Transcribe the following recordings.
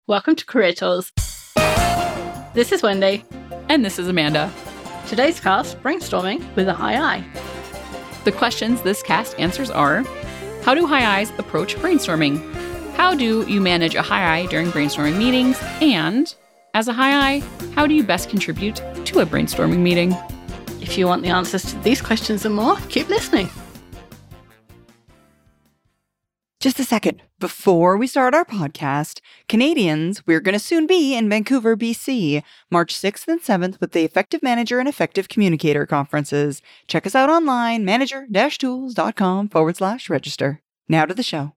Welcome to Career Tools. This is Wendy. And this is Amanda. Today's cast, brainstorming with a high I. The questions this cast answers are: how do high Is approach brainstorming? How do you manage a high I during brainstorming meetings? And as a high I, how do you best contribute to a brainstorming meeting? If you want the answers to these questions and more, keep listening. Just a second. Before we start our podcast, Canadians, we're going to soon be in Vancouver, BC, March 6th and 7th with the Effective Manager and Effective Communicator conferences. Check us out online, manager-tools.com/register. Now to the show.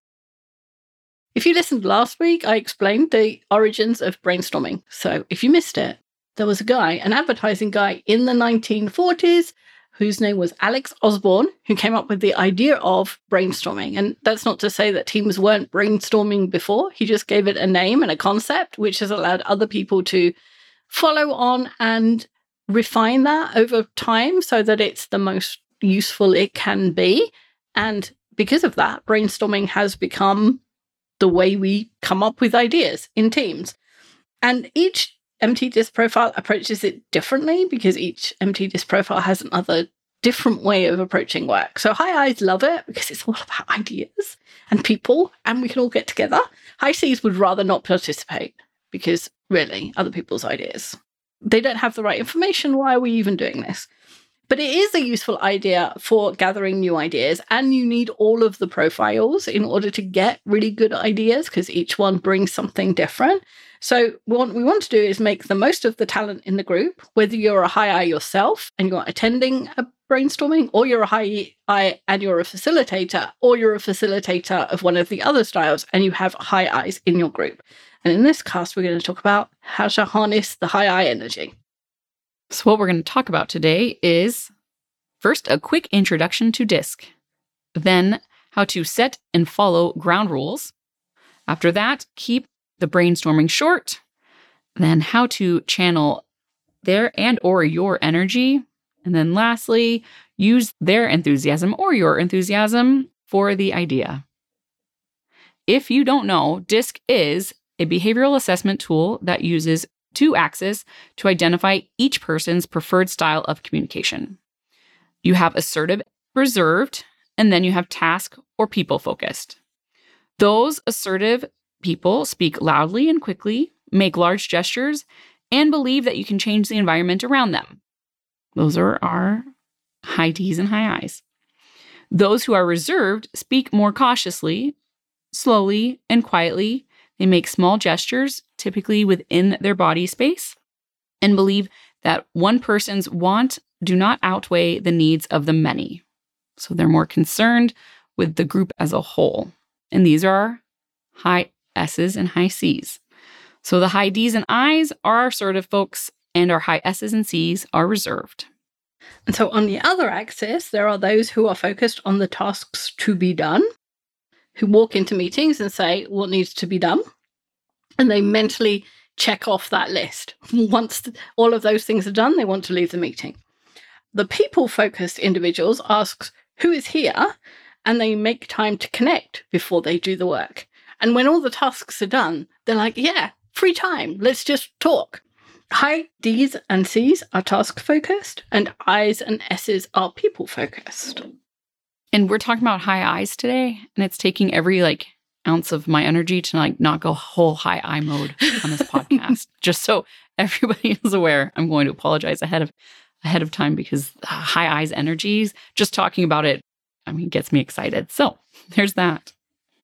If you listened last week, I explained the origins of brainstorming. So if you missed it, there was a guy, an advertising guy in the 1940s, whose name was Alex Osborne, who came up with the idea of brainstorming. And that's not to say that teams weren't brainstorming before. He just gave it a name and a concept, which has allowed other people to follow on and refine that over time so that it's the most useful it can be. And because of that, brainstorming has become the way we come up with ideas in teams. And each MT Disc profile approaches it differently because each MT Disc profile has another different way of approaching work. So high Is love it because it's all about ideas and people and we can all get together. High Cs would rather not participate because really other people's ideas. They don't have the right information. Why are we even doing this? But it is a useful idea for gathering new ideas, and you need all of the profiles in order to get really good ideas because each one brings something different. So what we want to do is make the most of the talent in the group, whether you're a high I yourself and you're attending a brainstorming, or you're a high I and you're a facilitator, or you're a facilitator of one of the other styles and you have high Is in your group. And in this cast, we're going to talk about how to harness the high I energy. So what we're going to talk about today is, first, a quick introduction to DISC, then how to set and follow ground rules. After that, keep the brainstorming short, then how to channel their and or your energy, and then lastly, use their enthusiasm or your enthusiasm for the idea. If you don't know, DISC is a behavioral assessment tool that uses 2 axes to identify each person's preferred style of communication. You have assertive, reserved, and then you have task or people-focused. Those assertive people speak loudly and quickly, make large gestures, and believe that you can change the environment around them. Those are our high Ds and high Is. Those who are reserved speak more cautiously, slowly, and quietly. They make small gestures, typically within their body space, and believe that one person's want do not outweigh the needs of the many. So they're more concerned with the group as a whole. And these are high S's and high C's. So the high D's and I's are assertive folks, and our high S's and C's are reserved. And so on the other axis, there are those who are focused on the tasks to be done, who walk into meetings and say what needs to be done, and they mentally check off that list. Once all of those things are done, they want to leave the meeting. The people-focused individuals ask who is here, and they make time to connect before they do the work. And when all the tasks are done, they're like, yeah, free time, let's just talk. High Ds and Cs are task-focused, and Is and S's are people-focused. And we're talking about high Is today, and it's taking every ounce of my energy to not go whole high I mode on this podcast. Just so everybody is aware, I'm going to apologize ahead of time because high Is energies, just talking about it, gets me excited. So there's that.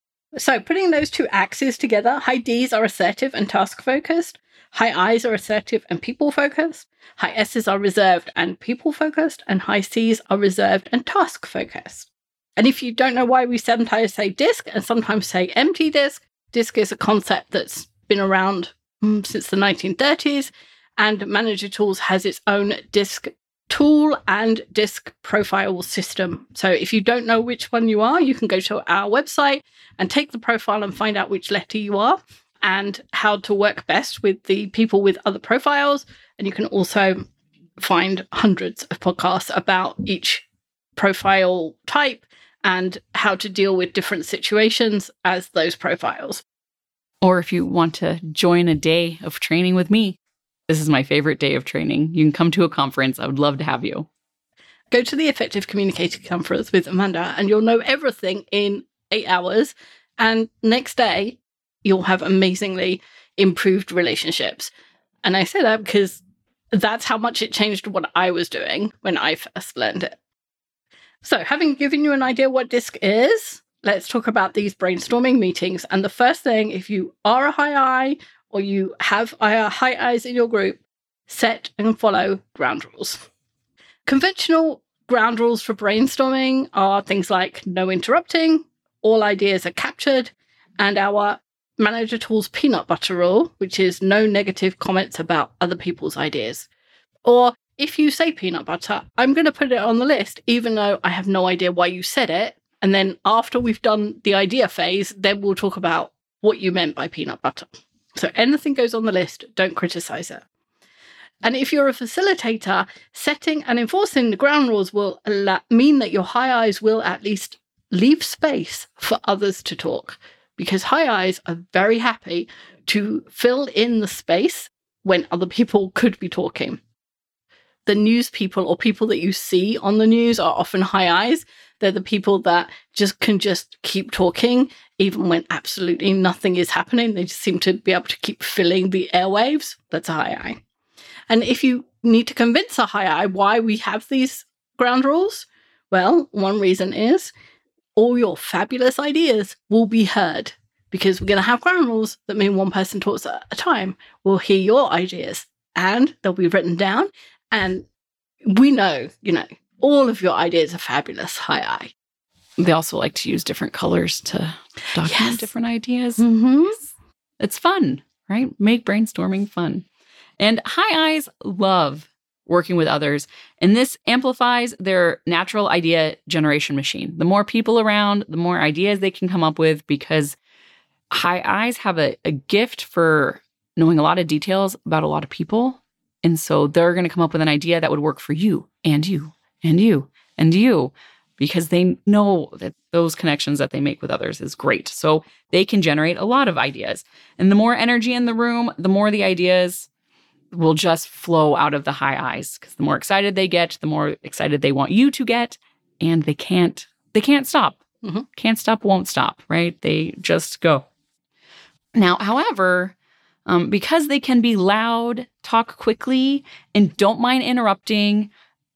So putting those 2 axes together, high Ds are assertive and task-focused. High Is are assertive and people-focused. High S's are reserved and people-focused. And high C's are reserved and task-focused. And if you don't know why we sometimes say DISC and sometimes say MT Disc, DISC is a concept that's been around since the 1930s. And Manager Tools has its own DISC tool and DISC profile system. So if you don't know which one you are, you can go to our website and take the profile and find out which letter you are and how to work best with the people with other profiles. And you can also find hundreds of podcasts about each profile type and how to deal with different situations as those profiles. Or if you want to join a day of training with me, this is my favorite day of training. You can come to a conference. I would love to have you. Go to the Effective Communicator Conference with Amanda and you'll know everything in 8 hours. And next day, you'll have amazingly improved relationships. And I say that because that's how much it changed what I was doing when I first learned it. So having given you an idea what DISC is, let's talk about these brainstorming meetings. And the first thing, if you are a high I or you have high I's in your group, set and follow ground rules. Conventional ground rules for brainstorming are things like no interrupting, all ideas are captured, and our Manager Tools peanut butter rule, which is no negative comments about other people's ideas. Or if you say peanut butter, I'm going to put it on the list, even though I have no idea why you said it. And then after we've done the idea phase, then we'll talk about what you meant by peanut butter. So anything goes on the list, don't criticize it. And if you're a facilitator, setting and enforcing the ground rules will mean that your high I's will at least leave space for others to talk, because high I's are very happy to fill in the space when other people could be talking. The news people or people that you see on the news are often high I's. They're the people that can keep talking, even when absolutely nothing is happening. They just seem to be able to keep filling the airwaves. That's a high I. And if you need to convince a high I why we have these ground rules, well, one reason is all your fabulous ideas will be heard, because we're going to have ground rules that mean one person talks at a time. We'll hear your ideas and they'll be written down. And we know, all of your ideas are fabulous, high I. They also like to use different colors to document different ideas. Mm-hmm. It's fun, right? Make brainstorming fun. And high I's love working with others, and this amplifies their natural idea generation machine. The more people around, the more ideas they can come up with, because high I's have a gift for knowing a lot of details about a lot of people. And so they're going to come up with an idea that would work for you and you and you and you, because they know that those connections that they make with others is great. So they can generate a lot of ideas. And the more energy in the room, the more the ideas will just flow out of the high I's, because the more excited they get, the more excited they want you to get, and they can't stop. Mm-hmm. Can't stop, won't stop, right? They just go. Now, however, because they can be loud, talk quickly, and don't mind interrupting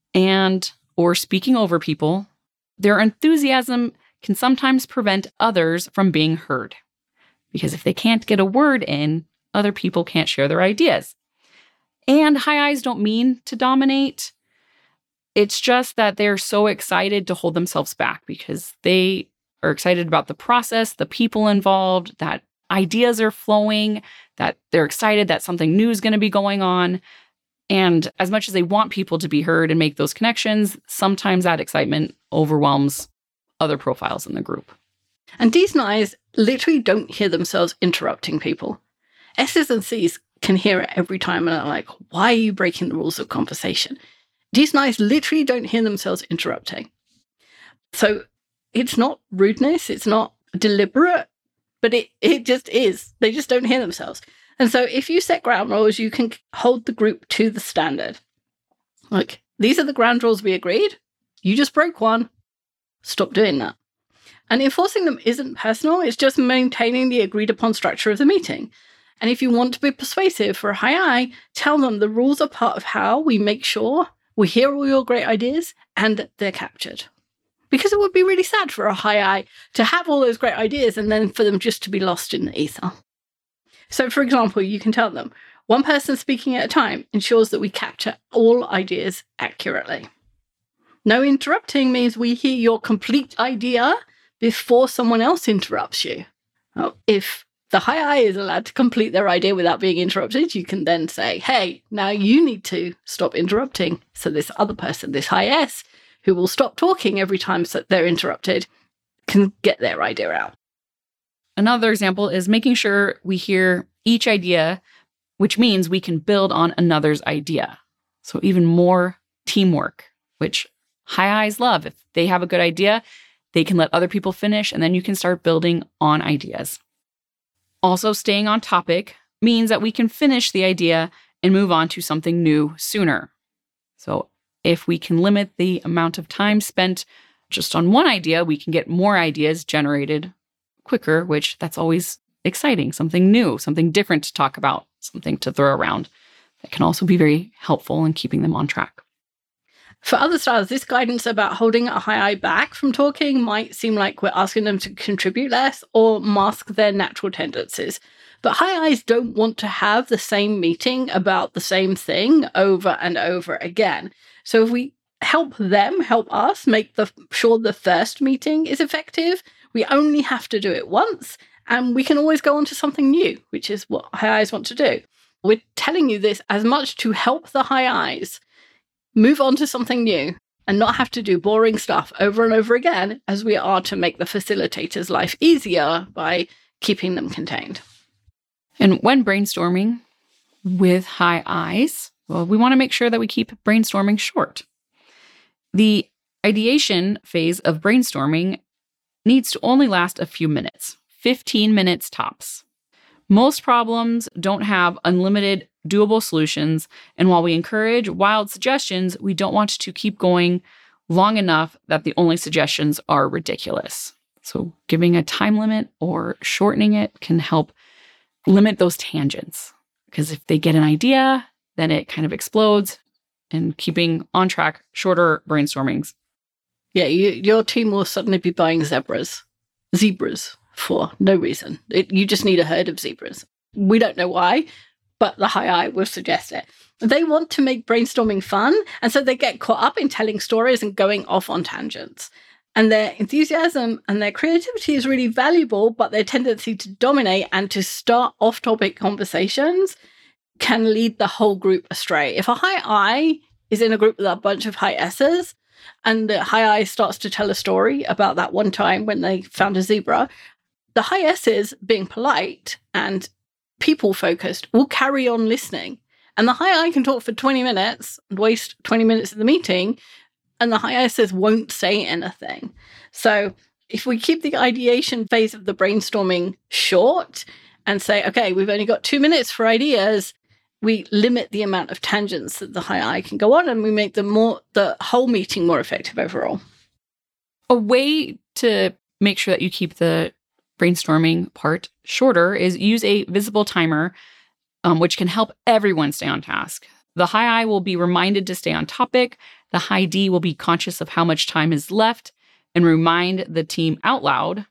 or speaking over people, their enthusiasm can sometimes prevent others from being heard. Because if they can't get a word in, other people can't share their ideas. And high I's don't mean to dominate. It's just that they're so excited to hold themselves back, because they are excited about the process, the people involved, that ideas are flowing, that they're excited that something new is going to be going on. And as much as they want people to be heard and make those connections, sometimes that excitement overwhelms other profiles in the group. And D's and I's literally don't hear themselves interrupting people. S's and C's can hear it every time and are like, why are you breaking the rules of conversation? D's and I's literally don't hear themselves interrupting. So it's not rudeness, it's not deliberate, but it just is. They just don't hear themselves. And so if you set ground rules, you can hold the group to the standard. Like, these are the ground rules we agreed. You just broke one. Stop doing that. And enforcing them isn't personal. It's just maintaining the agreed upon structure of the meeting. And if you want to be persuasive for a high I, tell them the rules are part of how we make sure we hear all your great ideas and they're captured. Because it would be really sad for a high I to have all those great ideas and then for them just to be lost in the ether. So, for example, you can tell them, one person speaking at a time ensures that we capture all ideas accurately. No interrupting means we hear your complete idea before someone else interrupts you. Well, if the high I is allowed to complete their idea without being interrupted, you can then say, hey, now you need to stop interrupting. So this other person, this high S, who will stop talking every time they're interrupted, can get their idea out. Another example is making sure we hear each idea, which means we can build on another's idea. So even more teamwork, which high I's love. If they have a good idea, they can let other people finish, and then you can start building on ideas. Also, staying on topic means that we can finish the idea and move on to something new sooner. So if we can limit the amount of time spent just on one idea, we can get more ideas generated quicker, which that's always exciting, something new, something different to talk about, something to throw around. That can also be very helpful in keeping them on track. For other styles, this guidance about holding a high eye back from talking might seem like we're asking them to contribute less or mask their natural tendencies. But high eyes don't want to have the same meeting about the same thing over and over again. So if we help them help us make sure the first meeting is effective, we only have to do it once, and we can always go on to something new, which is what high eyes want to do. We're telling you this as much to help the high eyes move on to something new and not have to do boring stuff over and over again, as we are to make the facilitator's life easier by keeping them contained. And when brainstorming with high eyes, well, we want to make sure that we keep brainstorming short. The ideation phase of brainstorming needs to only last a few minutes, 15 minutes tops. Most problems don't have unlimited doable solutions, and while we encourage wild suggestions, we don't want to keep going long enough that the only suggestions are ridiculous. So giving a time limit or shortening it can help limit those tangents, because if they get an idea, then it kind of explodes, and keeping on track shorter brainstormings. Yeah, your team will suddenly be buying zebras for no reason. You just need a herd of zebras. We don't know why, but the high eye will suggest it. They want to make brainstorming fun, and so they get caught up in telling stories and going off on tangents. And their enthusiasm and their creativity is really valuable, but their tendency to dominate and to start off-topic conversations can lead the whole group astray. If a high I is in a group with a bunch of high S's, and the high I starts to tell a story about that one time when they found a zebra, the high S's, being polite and people-focused, will carry on listening. And the high I can talk for 20 minutes and waste 20 minutes of the meeting, and the high S's won't say anything. So if we keep the ideation phase of the brainstorming short and say, okay, we've only got 2 minutes for ideas, we limit the amount of tangents that the high I can go on, and we make the whole meeting more effective overall. A way to make sure that you keep the brainstorming part shorter is use a visible timer, which can help everyone stay on task. The high I will be reminded to stay on topic. The high D will be conscious of how much time is left and remind the team out loud.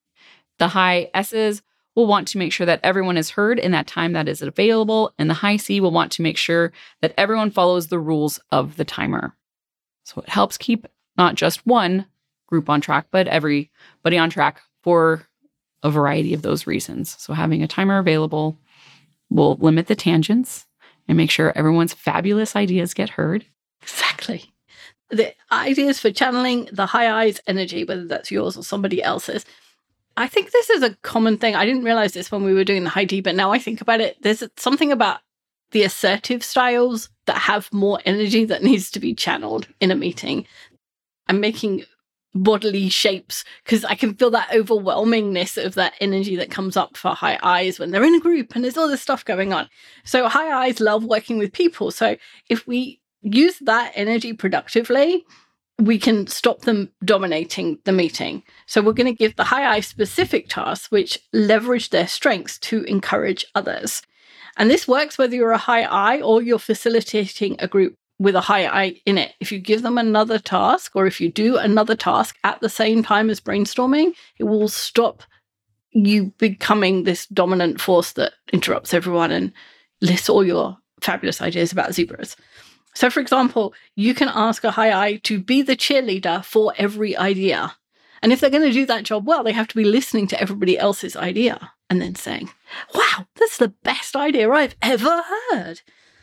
The high S's will want to make sure that everyone is heard in that time that is available, and the high C will want to make sure that everyone follows the rules of the timer. So it helps keep not just one group on track, but everybody on track for a variety of those reasons. So having a timer available will limit the tangents and make sure everyone's fabulous ideas get heard. Exactly. The ideas for channeling the high I's energy, whether that's yours or somebody else's. I think this is a common thing. I didn't realize this when we were doing the high D, but now I think about it, there's something about the assertive styles that have more energy that needs to be channeled in a meeting. I'm making bodily shapes because I can feel that overwhelmingness of that energy that comes up for high I's when they're in a group and there's all this stuff going on. So high I's love working with people. So if we use that energy productively, we can stop them dominating the meeting. So we're going to give the high I specific tasks which leverage their strengths to encourage others. And this works whether you're a high I or you're facilitating a group with a high I in it. If you give them another task, or if you do another task at the same time as brainstorming, it will stop you becoming this dominant force that interrupts everyone and lists all your fabulous ideas about zebras. So, for example, you can ask a high I to be the cheerleader for every idea. And if they're going to do that job well, they have to be listening to everybody else's idea and then saying, wow, that's the best idea I've ever heard.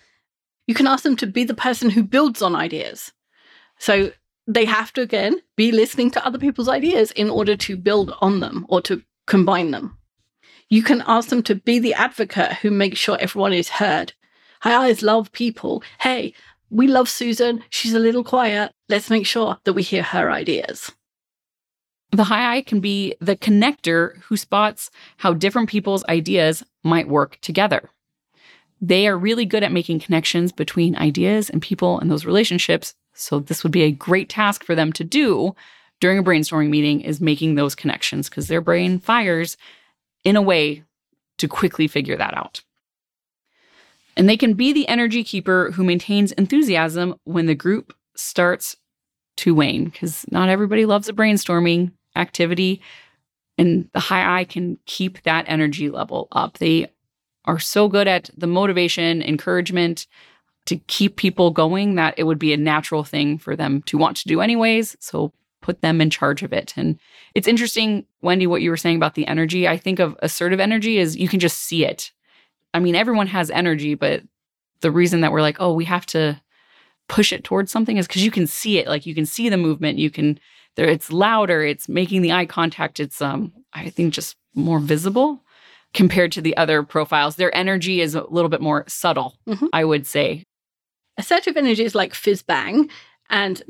You can ask them to be the person who builds on ideas. So they have to, again, be listening to other people's ideas in order to build on them or to combine them. You can ask them to be the advocate who makes sure everyone is heard. High I's love people. Hey, we love Susan. She's a little quiet. Let's make sure that we hear her ideas. The high I can be the connector who spots how different people's ideas might work together. They are really good at making connections between ideas and people and those relationships. So this would be a great task for them to do during a brainstorming meeting, is making those connections, because their brain fires in a way to quickly figure that out. And they can be the energy keeper who maintains enthusiasm when the group starts to wane, because not everybody loves a brainstorming activity. And the high I can keep that energy level up. They are so good at the motivation, encouragement to keep people going that it would be a natural thing for them to want to do anyways. So put them in charge of it. And it's interesting, Wendy, what you were saying about the energy. I think of assertive energy as you can just see it. I mean, everyone has energy, but the reason that we're like, oh, we have to push it towards something is because you can see it. Like, you can see the movement. It's louder. It's making the eye contact. It's, I think, just more visible compared to the other profiles. Their energy is a little bit more subtle, I would say. Assertive energy is like fizz bang, and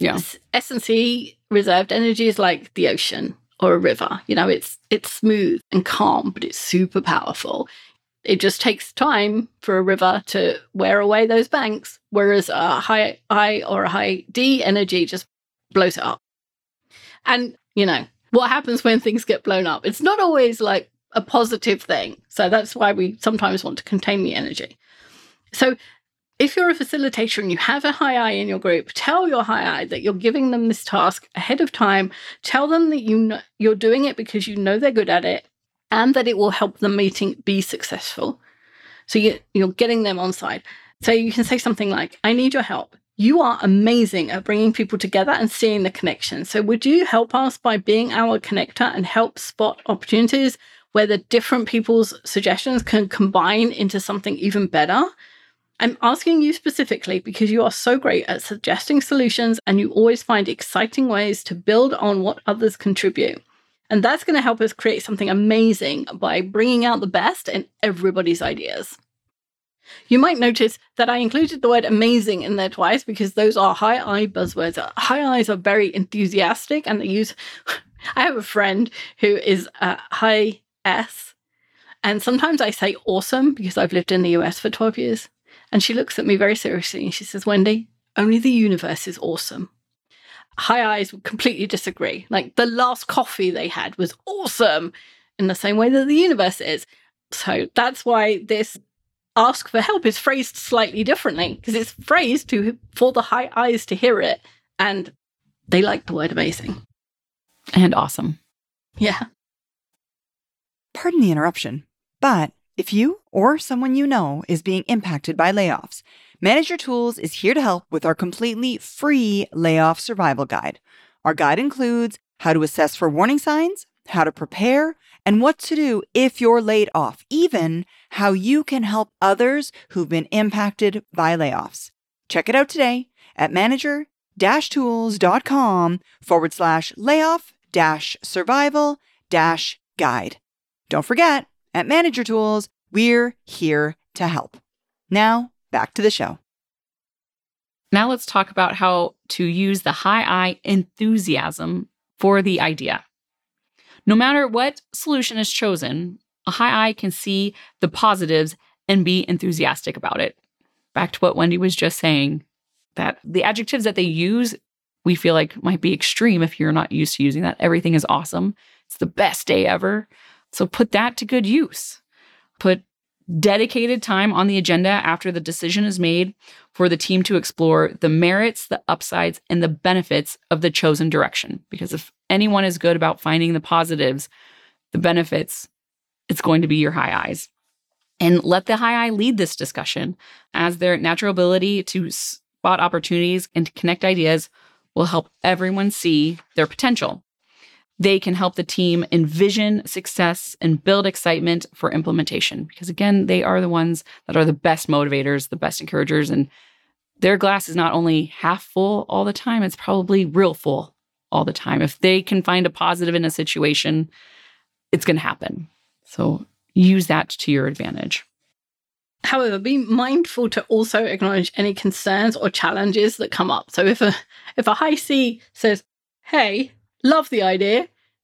S&C reserved energy is like the ocean or a river. It's smooth and calm, but it's super powerful. It just takes time for a river to wear away those banks, whereas a high I or a high D energy just blows it up. And, what happens when things get blown up? It's not always like a positive thing. So that's why we sometimes want to contain the energy. So if you're a facilitator and you have a high I in your group, tell your high I that you're giving them this task ahead of time. Tell them that you're doing it because you know they're good at it and that it will help the meeting be successful. So you're getting them on side. So you can say something like, I need your help. You are amazing at bringing people together and seeing the connection. So would you help us by being our connector and help spot opportunities where the different people's suggestions can combine into something even better? I'm asking you specifically because you are so great at suggesting solutions and you always find exciting ways to build on what others contribute. And that's going to help us create something amazing by bringing out the best in everybody's ideas. You might notice that I included the word amazing in there twice because those are high I buzzwords. High Is are very enthusiastic and they use... I have a friend who is high S, and sometimes I say awesome because I've lived in the US for 12 years. And she looks at me very seriously and she says, Wendy, only the universe is awesome. High Eyes would completely disagree. Like, the last coffee they had was awesome in the same way that the universe is. So that's why this ask for help is phrased slightly differently, because it's phrased for the high Eyes to hear it. And they like the word amazing. And awesome. Yeah. Pardon the interruption, but if you or someone you know is being impacted by layoffs, Manager Tools is here to help with our completely free layoff survival guide. Our guide includes how to assess for warning signs, how to prepare, and what to do if you're laid off, even how you can help others who've been impacted by layoffs. Check it out today at manager-tools.com/layoff-survival-guide. Don't forget, at Manager Tools, we're here to help. Now, back to the show. Now let's talk about how to use the high I enthusiasm for the idea. No matter what solution is chosen, a high I can see the positives and be enthusiastic about it. Back to what Wendy was just saying, that the adjectives that they use, we feel like might be extreme if you're not used to using that. Everything is awesome. It's the best day ever. So put that to good use. Put dedicated time on the agenda after the decision is made for the team to explore the merits, the upsides, and the benefits of the chosen direction. Because if anyone is good about finding the positives, the benefits, it's going to be your high Is. And let the high I lead this discussion, as their natural ability to spot opportunities and to connect ideas will help everyone see their potential. They can help the team envision success and build excitement for implementation. Because again, they are the ones that are the best motivators, the best encouragers, and their glass is not only half full all the time, it's probably real full all the time. If they can find a positive in a situation, it's going to happen. So use that to your advantage. However, be mindful to also acknowledge any concerns or challenges that come up. So if a high C says, hey, love the idea,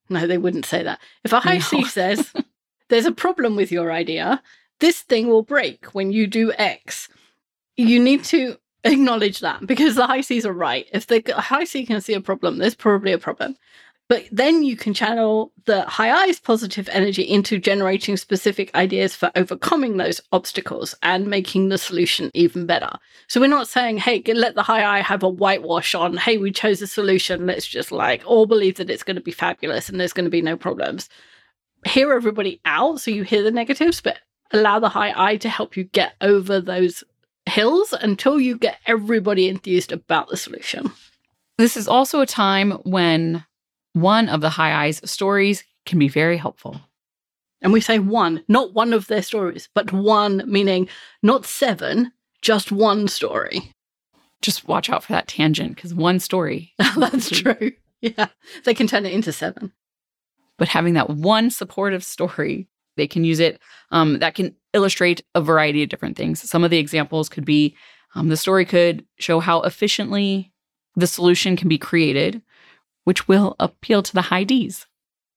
No, they wouldn't say that. If a high C says, there's a problem with your idea, this thing will break when you do X, you need to acknowledge that, because the high Cs are right. If the high C can see a problem, there's probably a problem. But then you can channel the high I's positive energy into generating specific ideas for overcoming those obstacles and making the solution even better. So we're not saying, hey, let the high I have a whitewash on, hey, we chose a solution, let's just all believe that it's going to be fabulous and there's going to be no problems. Hear everybody out, so you hear the negatives, but allow the high I to help you get over those hills until you get everybody enthused about the solution. This is also a time when one of the high I's stories can be very helpful. And we say one, not one of their stories, but one, meaning not 7, just one story. Just watch out for that tangent, because one story. That's true. Yeah, they can turn it into 7. But having that one supportive story, they can use it. That can illustrate a variety of different things. Some of the examples could be the story could show how efficiently the solution can be created, which will appeal to the high Ds.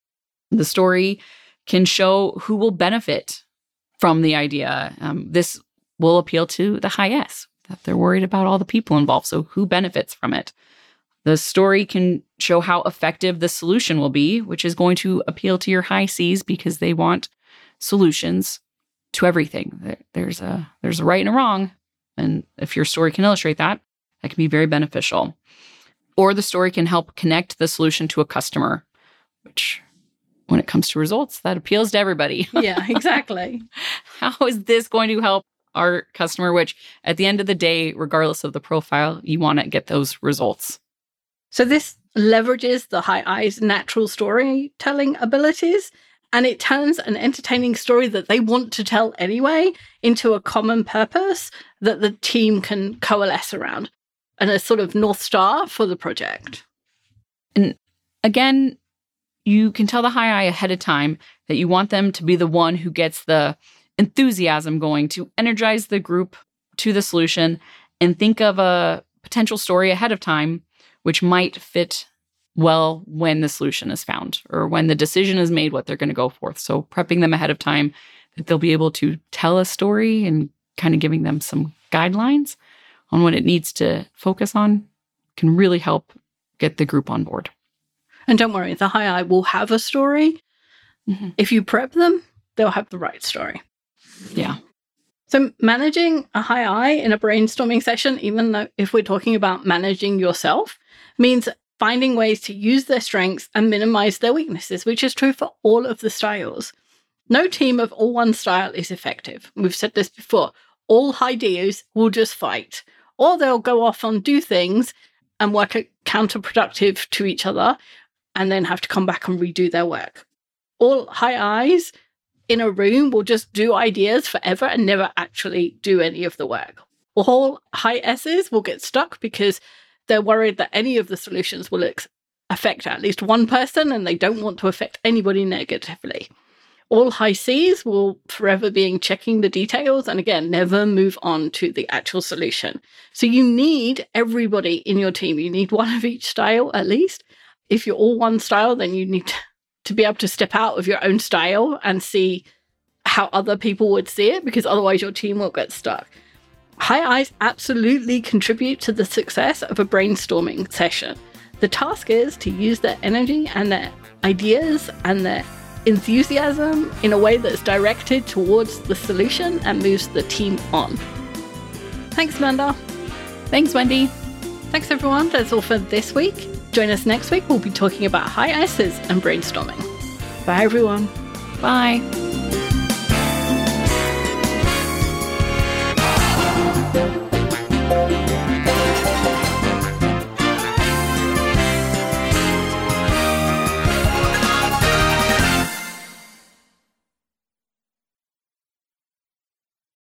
The story can show who will benefit from the idea. This will appeal to the high S, that they're worried about all the people involved, so who benefits from it. The story can show how effective the solution will be, which is going to appeal to your high Cs because they want solutions to everything. There's a right and a wrong, and if your story can illustrate that, that can be very beneficial. Or the story can help connect the solution to a customer, which, when it comes to results, that appeals to everybody. Yeah, exactly. How is this going to help our customer? Which, at the end of the day, regardless of the profile, you want to get those results. So this leverages the high I's natural storytelling abilities, and it turns an entertaining story that they want to tell anyway into a common purpose that the team can coalesce around, and a sort of North Star for the project. And again, you can tell the high I ahead of time that you want them to be the one who gets the enthusiasm going to energize the group to the solution, and think of a potential story ahead of time which might fit well when the solution is found or when the decision is made what they're going to go for. So prepping them ahead of time that they'll be able to tell a story and kind of giving them some guidelines on what it needs to focus on can really help get the group on board. And don't worry, the high I will have a story. Mm-hmm. If you prep them, they'll have the right story. Yeah. So managing a high I in a brainstorming session, even though if we're talking about managing yourself, means finding ways to use their strengths and minimize their weaknesses, which is true for all of the styles. No team of all one style is effective. We've said this before. All high Ds will just fight, or they'll go off and do things and work counterproductive to each other and then have to come back and redo their work. All high Is in a room will just do ideas forever and never actually do any of the work. All high S's will get stuck because they're worried that any of the solutions will affect at least one person and they don't want to affect anybody negatively. All high Cs will forever be checking the details and, again, never move on to the actual solution. So you need everybody in your team. You need one of each style at least. If you're all one style, then you need to be able to step out of your own style and see how other people would see it, because otherwise your team will get stuck. High I's absolutely contribute to the success of a brainstorming session. The task is to use their energy and their ideas and their enthusiasm in a way that's directed towards the solution and moves the team on. Thanks, Amanda. Thanks, Wendy. Thanks, everyone. That's all for this week. Join us next week. We'll be talking about high S's and brainstorming. Bye, everyone. Bye.